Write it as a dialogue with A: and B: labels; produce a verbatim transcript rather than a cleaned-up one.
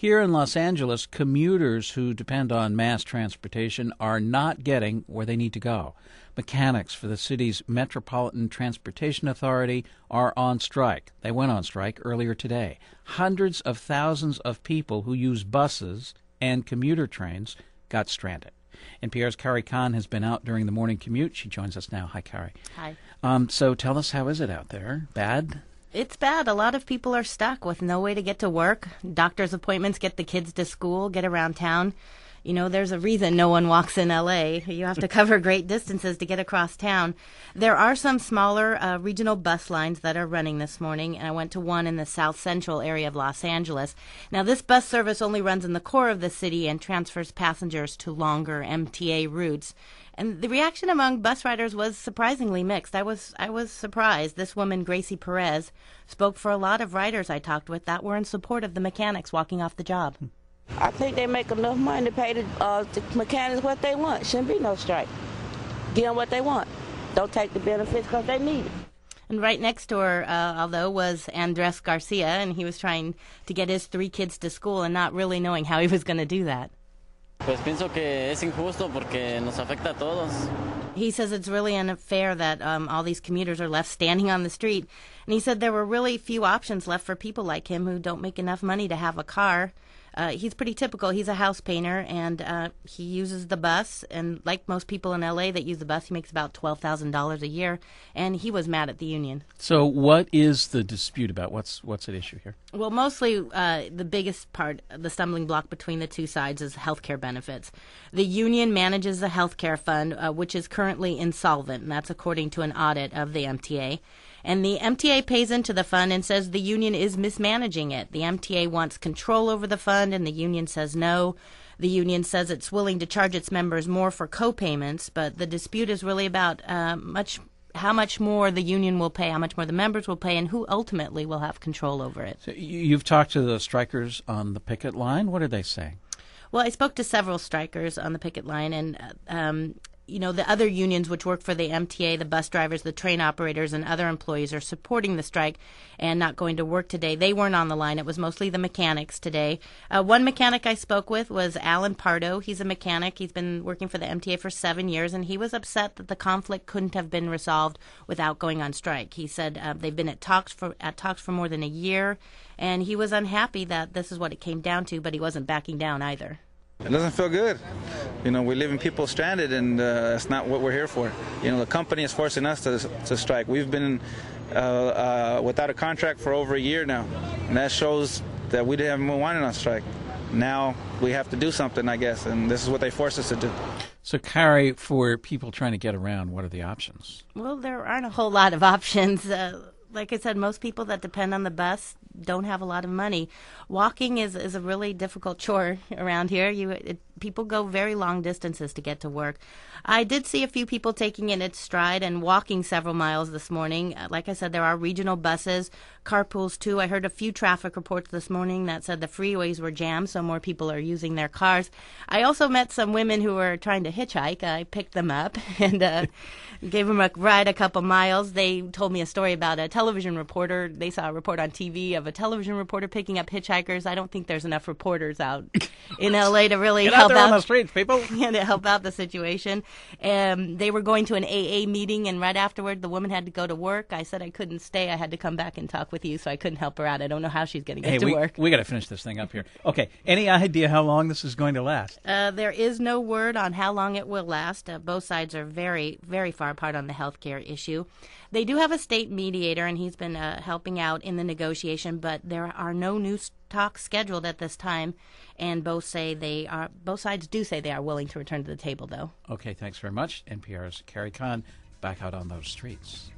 A: Here in Los Angeles, commuters who depend on mass transportation are not getting where they need to go. Mechanics for the city's Metropolitan Transportation Authority are on strike. They went on strike earlier today. Hundreds of thousands of people who use buses and commuter trains got stranded. N P R's Carrie Kahn has been out during the morning commute. She joins us now. Hi, Carrie.
B: Hi.
A: Um, so tell us, how is it out there? Bad?
B: It's bad. A lot of people are stuck with no way to get to work, doctor's appointments, get the kids to school, get around town. You know, there's a reason no one walks in L A. You have to cover great distances to get across town. There are some smaller uh, regional bus lines that are running this morning, and I went to one in the south central area of Los Angeles. Now, this bus service only runs in the core of the city and transfers passengers to longer M T A routes. And the reaction among bus riders was surprisingly mixed. I was I was surprised. This woman, Gracie Perez, spoke for a lot of riders I talked with that were in support of the mechanics walking off the job.
C: I think they make enough money to pay the, uh, the mechanics what they want. Shouldn't be no strike. Give them what they want. Don't take the benefits because they need it.
B: And right next to her, uh, although, was Andres Garcia, and he was trying to get his three kids to school and not really knowing how he was going to do that.
D: Pues pienso que es injusto porque nos afecta a todos.
B: He says it's really unfair that um, all these commuters are left standing on the street. And he said there were really few options left for people like him who don't make enough money to have a car. Uh, he's pretty typical. He's a house painter, and uh, he uses the bus. And like most people in L A that use the bus, he makes about twelve thousand dollars a year. And he was mad at the union.
A: So what is the dispute about? What's what's at issue here?
B: Well, mostly uh, the biggest part, the stumbling block between the two sides, is health care benefits. The union manages the health care fund, uh, which is currently insolvent, and that's according to an audit of the M T A. And the M T A pays into the fund and says the union is mismanaging it. The M T A wants control over the fund, and the union says no. The union says it's willing to charge its members more for co-payments, but the dispute is really about uh, much how much more the union will pay, how much more the members will pay, and who ultimately will have control over it.
A: So you've talked to the strikers on the picket line. What are they saying?
B: Well, I spoke to several strikers on the picket line, and um, you know, the other unions which work for the M T A, the bus drivers, the train operators, and other employees are supporting the strike and not going to work today. They weren't on the line. It was mostly the mechanics today. Uh, one mechanic I spoke with was Alan Pardo. He's a mechanic. He's been working for the M T A for seven years, and he was upset that the conflict couldn't have been resolved without going on strike. He said uh, they've been at talks for at talks for more than a year, and he was unhappy that this is what it came down to, but he wasn't backing down either.
E: It doesn't feel good. You know, we're leaving people stranded, and uh, that's not what we're here for. You know, the company is forcing us to, to strike. We've been uh, uh, without a contract for over a year now, and that shows that we didn't even want it on strike. Now we have to do something, I guess, and this is what they force us to do.
A: So, Carrie, for people trying to get around, what are the options?
B: Well, there aren't a whole lot of options. Uh, like I said, most people that depend on the bus don't have a lot of money. Walking is, is a really difficult chore around here. You it, people go very long distances to get to work. I did see a few people taking it in its stride and walking several miles this morning. Uh, like I said, there are regional buses, carpools too. I heard a few traffic reports this morning that said the freeways were jammed, so more people are using their cars. I also met some women who were trying to hitchhike. I picked them up and uh, gave them a ride a couple miles. They told me a story about a television reporter. They saw a report on T V of a television reporter picking up hitchhikers. I don't think there's enough reporters out in L A to really
A: Get
B: help
A: out there
B: out
A: on the streets, people.
B: yeah, to help out the situation. Um, they were going to an A A meeting, and right afterward, the woman had to go to work. I said I couldn't stay. I had to come back and talk with you, so I couldn't help her out. I don't know how she's going to get
A: hey,
B: to
A: we,
B: work.
A: we got to finish this thing up here. Okay, any idea how long this is going to last?
B: Uh, there is no word on how long it will last. Uh, both sides are very, very far apart on the health care issue. They do have a state mediator, and he's been uh, helping out in the negotiation, but there are no new talks scheduled at this time, and both say they are. Both sides do say they are willing to return to the table, though.
A: Okay, thanks very much. N P R's Carrie Kahn back out on those streets.